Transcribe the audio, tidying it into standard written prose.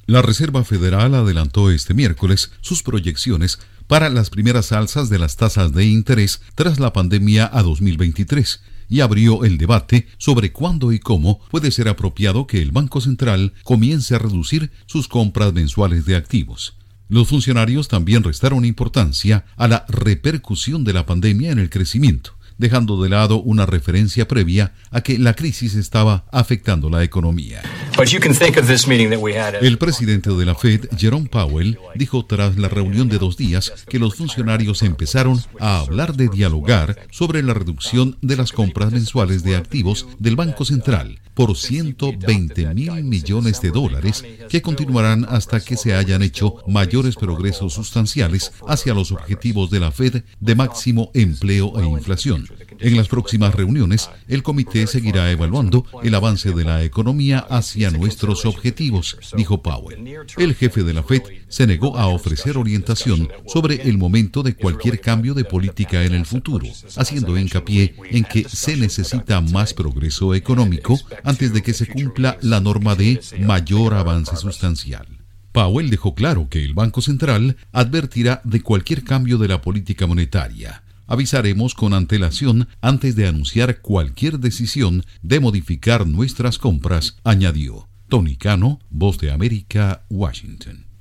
La Reserva Federal adelantó este miércoles sus proyecciones para las primeras alzas de las tasas de interés tras la pandemia a 2023 y abrió el debate sobre cuándo y cómo puede ser apropiado que el Banco Central comience a reducir sus compras mensuales de activos. Los funcionarios también restaron importancia a la repercusión de la pandemia en el crecimiento, dejando de lado una referencia previa a que la crisis estaba afectando la economía. El presidente de la Fed, Jerome Powell, dijo tras la reunión de 2 días que los funcionarios empezaron a hablar de dialogar sobre la reducción de las compras mensuales de activos del Banco Central por $120,000 millones, que continuarán hasta que se hayan hecho mayores progresos sustanciales hacia los objetivos de la Fed de máximo empleo e inflación. En las próximas reuniones, el comité seguirá evaluando el avance de la economía hacia nuestros objetivos, dijo Powell. El jefe de la Fed se negó a ofrecer orientación sobre el momento de cualquier cambio de política en el futuro, haciendo hincapié en que se necesita más progreso económico antes de que se cumpla la norma de mayor avance sustancial. Powell dejó claro que el Banco Central advertirá de cualquier cambio de la política monetaria. Avisaremos con antelación antes de anunciar cualquier decisión de modificar nuestras compras, añadió. Tony Cano, Voz de América, Washington.